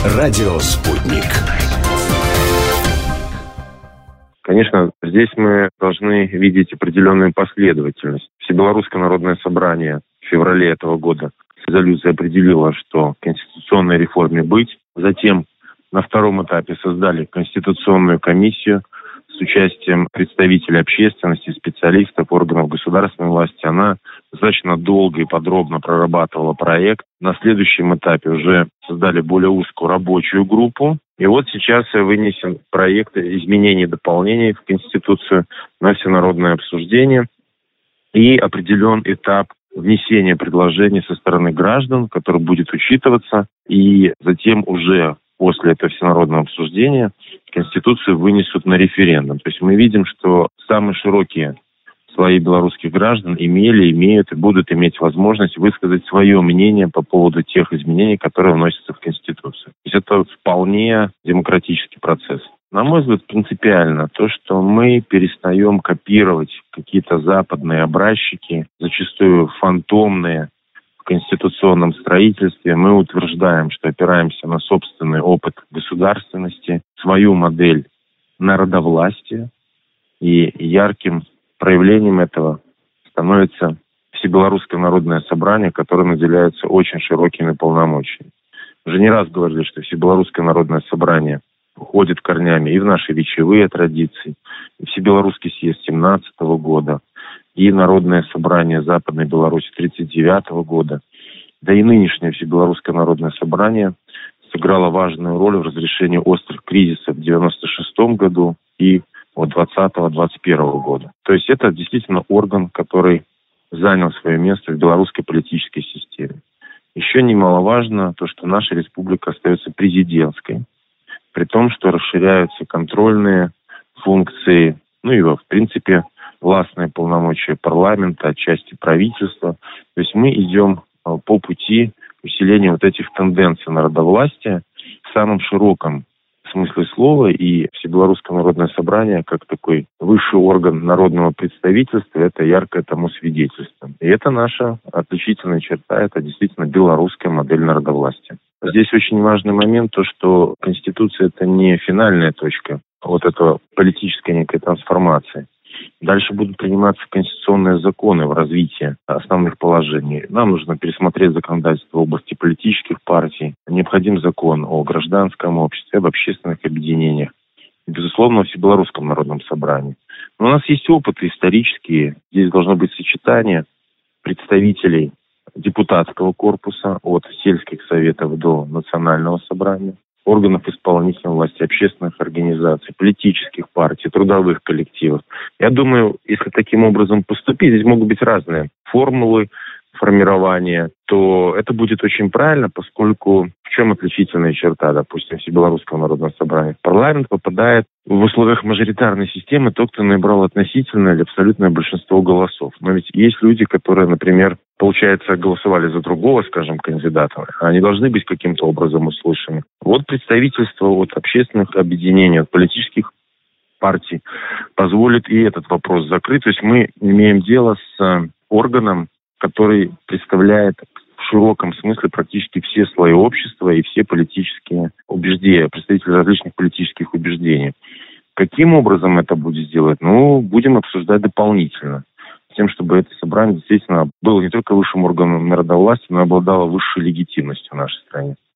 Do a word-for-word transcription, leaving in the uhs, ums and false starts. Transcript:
Радио «Спутник». Конечно, здесь мы должны видеть определенную последовательность. Всебелорусское народное собрание в феврале этого года резолюция определила, что конституционной реформе быть. Затем на втором этапе создали конституционную комиссию с участием представителей общественности, специалистов, органов государственной власти. Она достаточно долго и подробно прорабатывала проект. На следующем этапе уже создали более узкую рабочую группу. И вот сейчас вынесен проект изменений и дополнений в Конституцию на всенародное обсуждение. И определен этап внесения предложений со стороны граждан, который будет учитываться. И затем уже после этого всенародного обсуждения Конституцию вынесут на референдум. То есть мы видим, что самые широкие слои белорусских граждан имели, имеют и будут иметь возможность высказать свое мнение по поводу тех изменений, которые вносятся в Конституцию. То есть это вполне демократический процесс. На мой взгляд, принципиально то, что мы перестаем копировать какие-то западные образчики, зачастую фантомные, в конституционном строительстве. Мы утверждаем, что опираемся на собственный опыт государственности, свою модель народовластия, и ярким проявлением этого становится Всебелорусское народное собрание, которое наделяется очень широкими полномочиями. Уже не раз говорили, что Всебелорусское народное собрание уходит корнями и в наши речевые традиции, и Всебелорусский съезд семнадцатого года, и Народное собрание Западной Беларуси тридцать девятого года, да и нынешнее Всебелорусское народное собрание сыграло важную роль в разрешении острых кризисов в девяносто шестом году и от двадцатого — двадцать первого года. То есть это действительно орган, который занял свое место в белорусской политической системе. Еще немаловажно то, что наша республика остается президентской, при том, что расширяются контрольные функции, ну и, в принципе, властные полномочия парламента, отчасти правительства. То есть мы идем по пути усиления вот этих тенденций народовластия в самом широком смысле слова, и Всебелорусское народное собрание, как такой высший орган народного представительства, это яркое тому свидетельство. И это наша отличительная черта, это действительно белорусская модель народовластия. Здесь очень важный момент, то, что Конституция – это не финальная точка вот этого политической некой трансформации. Дальше будут приниматься конституционные законы в развитии основных положений. Нам нужно пересмотреть законодательство в области политических партий. Необходим закон о гражданском обществе, об общественных объединениях. И, безусловно, о Всебелорусском народном собрании. Но у нас есть опыты исторические. Здесь должно быть сочетание представителей депутатского корпуса от сельских советов до национального собрания, органов исполнительной власти, общественных организаций, политических партий, трудовых коллективов. Я думаю, если таким образом поступить, здесь могут быть разные формулы формирования, то это будет очень правильно, поскольку в чем отличительная черта, допустим, Всебелорусского народного собрания? В парламент попадает в условиях мажоритарной системы тот, кто набрал относительное или абсолютное большинство голосов. Но ведь есть люди, которые, например, получается, голосовали за другого, скажем, кандидата, они должны быть каким-то образом услышаны. Вот представительство от общественных объединений, от политических партий позволит и этот вопрос закрыть. То есть мы имеем дело с органом, который представляет в широком смысле практически все слои общества и все политические убеждения, представители различных политических убеждений. Каким образом это будет сделать? Ну, будем обсуждать дополнительно. С тем, чтобы это собрание действительно было не только высшим органом народовластия, но и обладало высшей легитимностью в нашей стране.